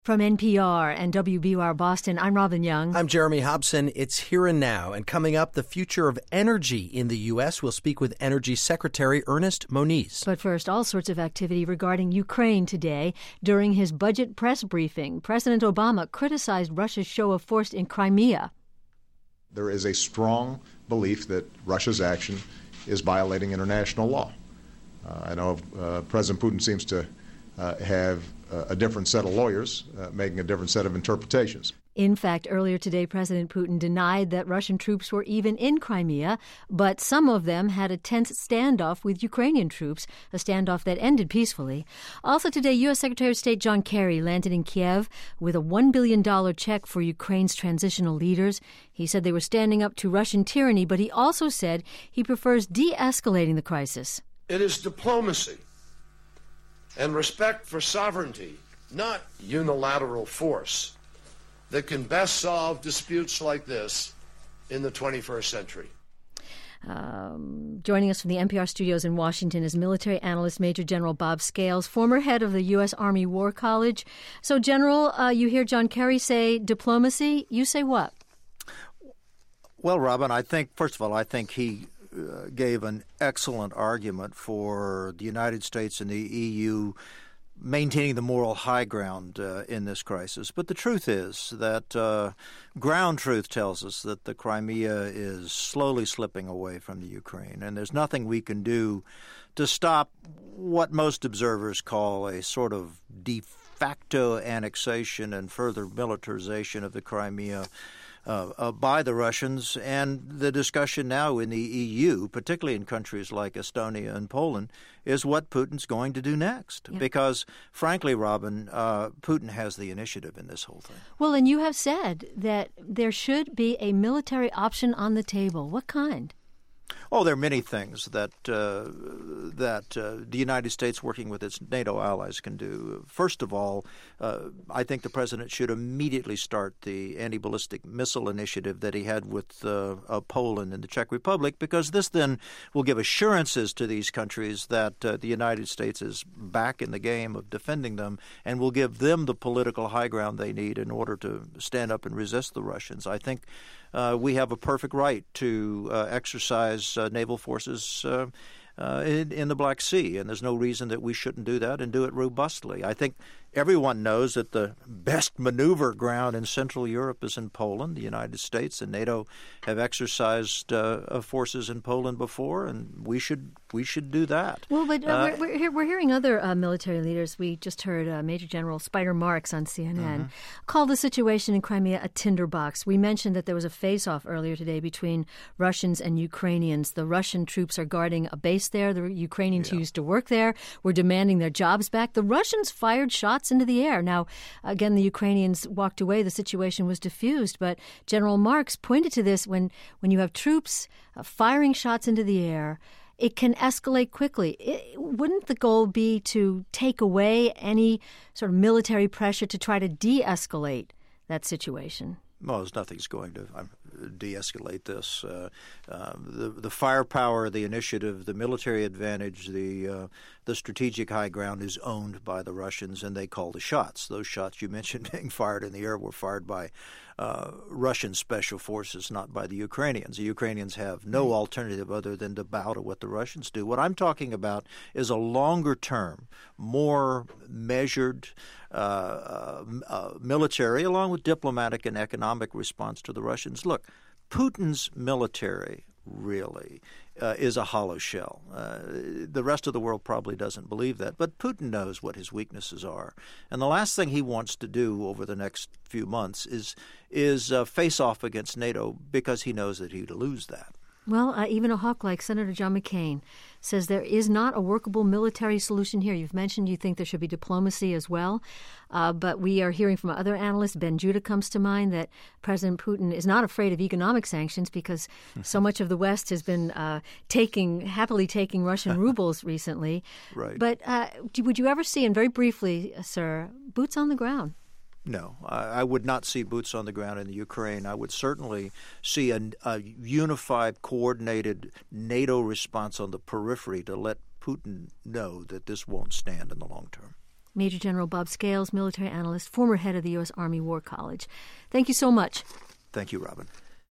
From NPR and WBUR Boston, I'm Robin Young. I'm Jeremy Hobson. It's Here and Now. And coming up, the future of energy in the U.S. We'll speak with Energy Secretary Ernest Moniz. But first, all sorts of activity regarding Ukraine today. During his budget press briefing, President Obama criticized Russia's show of force in Crimea. There is a strong belief that Russia's action is violating international law. I know President Putin seems to have a different set of lawyers making a different set of interpretations. In fact, earlier today, President Putin denied that Russian troops were even in Crimea, but some of them had a tense standoff with Ukrainian troops, a standoff that ended peacefully. Also today, U.S. Secretary of State John Kerry landed in Kiev with a $1 billion check for Ukraine's transitional leaders. He said they were standing up to Russian tyranny, but he also said he prefers de-escalating the crisis. It is diplomacy and respect for sovereignty, not unilateral force, that can best solve disputes like this in the 21st century. Joining us from the NPR studios in Washington is military analyst Major General Bob Scales, former head of the U.S. Army War College. So, General, you hear John Kerry say diplomacy. You say what? Well, Robin, I think he gave an excellent argument for the United States and the EU maintaining the moral high ground in this crisis. But the truth is that ground truth tells us that the Crimea is slowly slipping away from the Ukraine, and there's nothing we can do to stop what most observers call a sort of de facto annexation and further militarization of the Crimea by the Russians. And the discussion now in the EU, particularly in countries like Estonia and Poland, is what Putin's going to do next. Yep. Because, frankly, Robin, Putin has the initiative in this whole thing. Well, and you have said that there should be a military option on the table. What kind? Oh, there are many things that the United States, working with its NATO allies, can do. First of all, I think the president should immediately start the anti-ballistic missile initiative that he had with Poland and the Czech Republic, because this then will give assurances to these countries that the United States is back in the game of defending them, and will give them the political high ground they need in order to stand up and resist the Russians. I think we have a perfect right to exercise naval forces in the Black Sea, and there's no reason that we shouldn't do that and do it robustly. I think everyone knows that the best maneuver ground in Central Europe is in Poland. The United States and NATO have exercised forces in Poland before, and we should do that. Well, but we're hearing other military leaders. We just heard Major General Spider Marks on CNN call the situation in Crimea a tinderbox. We mentioned that there was a face-off earlier today between Russians and Ukrainians. The Russian troops are guarding a base there. The Ukrainians who used to work there were demanding their jobs back. The Russians fired shots into the air. Now, again, the Ukrainians walked away. The situation was diffused. But General Marks pointed to this: when you have troops firing shots into the air, it can escalate quickly. Wouldn't the goal be to take away any sort of military pressure to try to de-escalate that situation? Well, there's nothing's going to de-escalate this. The firepower, the initiative, the military advantage, the strategic high ground is owned by the Russians, and they call the shots. Those shots you mentioned being fired in the air were fired by Russian special forces, not by the Ukrainians. The Ukrainians have no alternative other than to bow to what the Russians do. What I'm talking about is a longer-term, more measured military, along with diplomatic and economic response to the Russians. Look, Putin's military really is a hollow shell. The rest of the world probably doesn't believe that, but Putin knows what his weaknesses are. And the last thing he wants to do over the next few months is face off against NATO, because he knows that he'd lose that. Well, even a hawk like Senator John McCain says there is not a workable military solution here. You've mentioned you think there should be diplomacy as well. But we are hearing from other analysts, Ben Judah comes to mind, that President Putin is not afraid of economic sanctions because so much of the West has been happily taking Russian rubles recently. Right. But would you ever see, and very briefly, sir, boots on the ground? No, I would not see boots on the ground in the Ukraine. I would certainly see a unified, coordinated NATO response on the periphery to let Putin know that this won't stand in the long term. Major General Bob Scales, military analyst, former head of the U.S. Army War College. Thank you so much. Thank you, Robin.